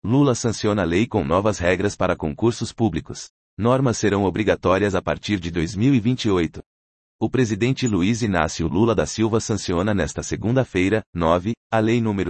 Lula sanciona a lei com novas regras para concursos públicos. Normas serão obrigatórias a partir de 2028. O presidente Luiz Inácio Lula da Silva sanciona nesta segunda-feira, 9, a Lei nº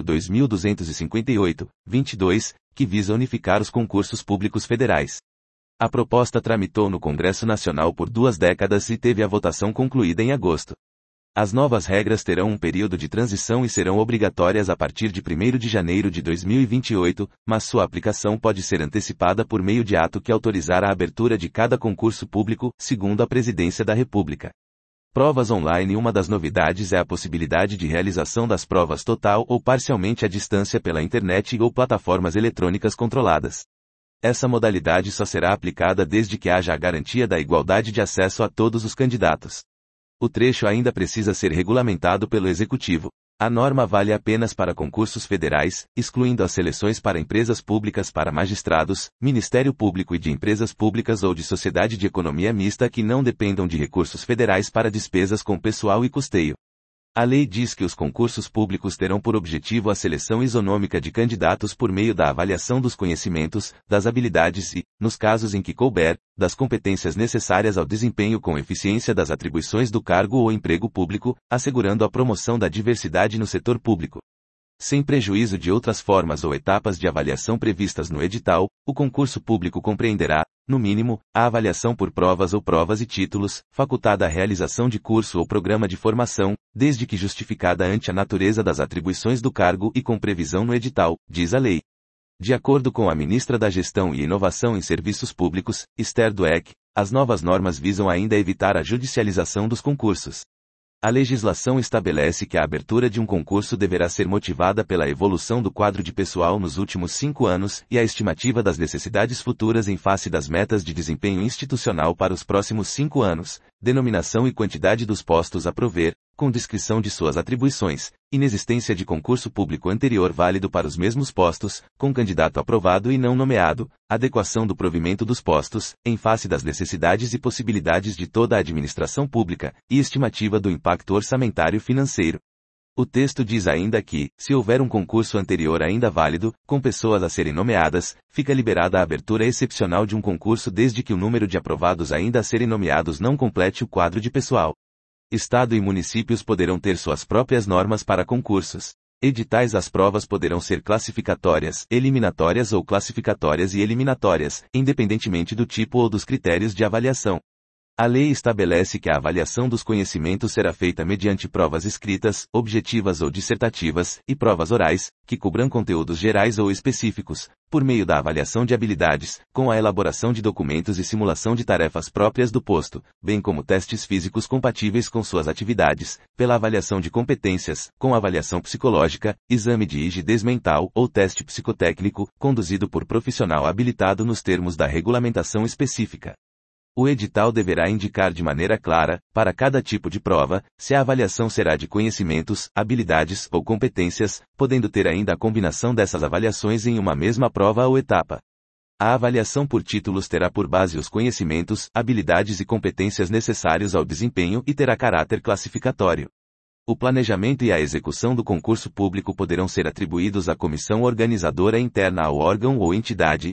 2258/22, que visa unificar os concursos públicos federais. A proposta tramitou no Congresso Nacional por 2 décadas e teve a votação concluída em agosto. As novas regras terão um período de transição e serão obrigatórias a partir de 1º de janeiro de 2028, mas sua aplicação pode ser antecipada por meio de ato que autorizar a abertura de cada concurso público, segundo a Presidência da República. Provas online. Uma das novidades é a possibilidade de realização das provas total ou parcialmente à distância pela internet ou plataformas eletrônicas controladas. Essa modalidade só será aplicada desde que haja a garantia da igualdade de acesso a todos os candidatos. O trecho ainda precisa ser regulamentado pelo Executivo. A norma vale apenas para concursos federais, excluindo as seleções para empresas públicas para magistrados, Ministério Público e de empresas públicas ou de sociedade de economia mista que não dependam de recursos federais para despesas com pessoal e custeio. A lei diz que os concursos públicos terão por objetivo a seleção isonômica de candidatos por meio da avaliação dos conhecimentos, das habilidades e, nos casos em que couber, das competências necessárias ao desempenho com eficiência das atribuições do cargo ou emprego público, assegurando a promoção da diversidade no setor público. Sem prejuízo de outras formas ou etapas de avaliação previstas no edital, o concurso público compreenderá, no mínimo, a avaliação por provas ou provas e títulos, facultada a realização de curso ou programa de formação, desde que justificada ante a natureza das atribuições do cargo e com previsão no edital, diz a lei. De acordo com a ministra da Gestão e Inovação em Serviços Públicos, Esther Dweck, as novas normas visam ainda evitar a judicialização dos concursos. A legislação estabelece que a abertura de um concurso deverá ser motivada pela evolução do quadro de pessoal nos últimos 5 anos e a estimativa das necessidades futuras em face das metas de desempenho institucional para os próximos 5 anos, denominação e quantidade dos postos a prover, com descrição de suas atribuições, inexistência de concurso público anterior válido para os mesmos postos, com candidato aprovado e não nomeado, adequação do provimento dos postos, em face das necessidades e possibilidades de toda a administração pública, e estimativa do impacto orçamentário financeiro. O texto diz ainda que, se houver um concurso anterior ainda válido, com pessoas a serem nomeadas, fica liberada a abertura excepcional de um concurso desde que o número de aprovados ainda a serem nomeados não complete o quadro de pessoal. Estado e municípios poderão ter suas próprias normas para concursos. Editais. As provas poderão ser classificatórias, eliminatórias ou classificatórias e eliminatórias, independentemente do tipo ou dos critérios de avaliação. A lei estabelece que a avaliação dos conhecimentos será feita mediante provas escritas, objetivas ou dissertativas, e provas orais, que cubram conteúdos gerais ou específicos, por meio da avaliação de habilidades, com a elaboração de documentos e simulação de tarefas próprias do posto, bem como testes físicos compatíveis com suas atividades, pela avaliação de competências, com avaliação psicológica, exame de rigidez mental ou teste psicotécnico, conduzido por profissional habilitado nos termos da regulamentação específica. O edital deverá indicar de maneira clara, para cada tipo de prova, se a avaliação será de conhecimentos, habilidades ou competências, podendo ter ainda a combinação dessas avaliações em uma mesma prova ou etapa. A avaliação por títulos terá por base os conhecimentos, habilidades e competências necessários ao desempenho e terá caráter classificatório. O planejamento e a execução do concurso público poderão ser atribuídos à comissão organizadora interna ao órgão ou entidade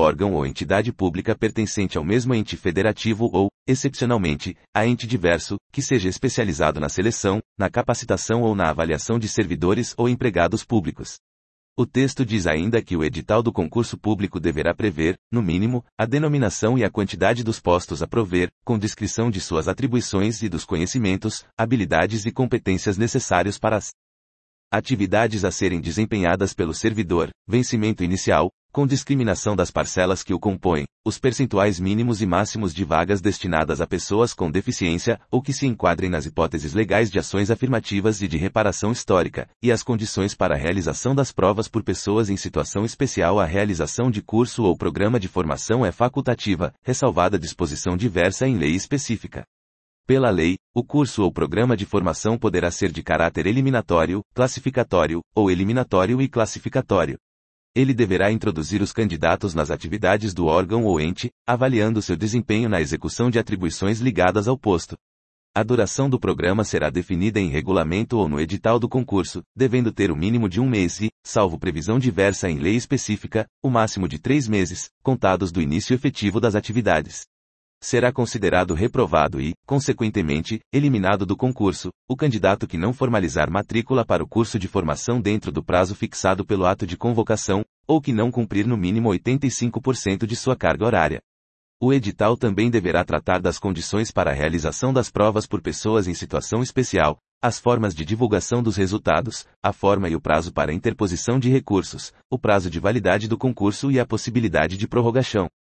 pública pertencente ao mesmo ente federativo ou, excepcionalmente, a ente diverso, que seja especializado na seleção, na capacitação ou na avaliação de servidores ou empregados públicos. O texto diz ainda que o edital do concurso público deverá prever, no mínimo, a denominação e a quantidade dos postos a prover, com descrição de suas atribuições e dos conhecimentos, habilidades e competências necessários para as atividades a serem desempenhadas pelo servidor, vencimento inicial, com discriminação das parcelas que o compõem, os percentuais mínimos e máximos de vagas destinadas a pessoas com deficiência, ou que se enquadrem nas hipóteses legais de ações afirmativas e de reparação histórica, e as condições para a realização das provas por pessoas em situação especial. A realização de curso ou programa de formação é facultativa, ressalvada disposição diversa em lei específica. Pela lei, o curso ou programa de formação poderá ser de caráter eliminatório, classificatório, ou eliminatório e classificatório. Ele deverá introduzir os candidatos nas atividades do órgão ou ente, avaliando seu desempenho na execução de atribuições ligadas ao posto. A duração do programa será definida em regulamento ou no edital do concurso, devendo ter o mínimo de 1 mês e, salvo previsão diversa em lei específica, o máximo de 3 meses, contados do início efetivo das atividades. Será considerado reprovado e, consequentemente, eliminado do concurso, o candidato que não formalizar matrícula para o curso de formação dentro do prazo fixado pelo ato de convocação, ou que não cumprir no mínimo 85% de sua carga horária. O edital também deverá tratar das condições para a realização das provas por pessoas em situação especial, as formas de divulgação dos resultados, a forma e o prazo para interposição de recursos, o prazo de validade do concurso e a possibilidade de prorrogação.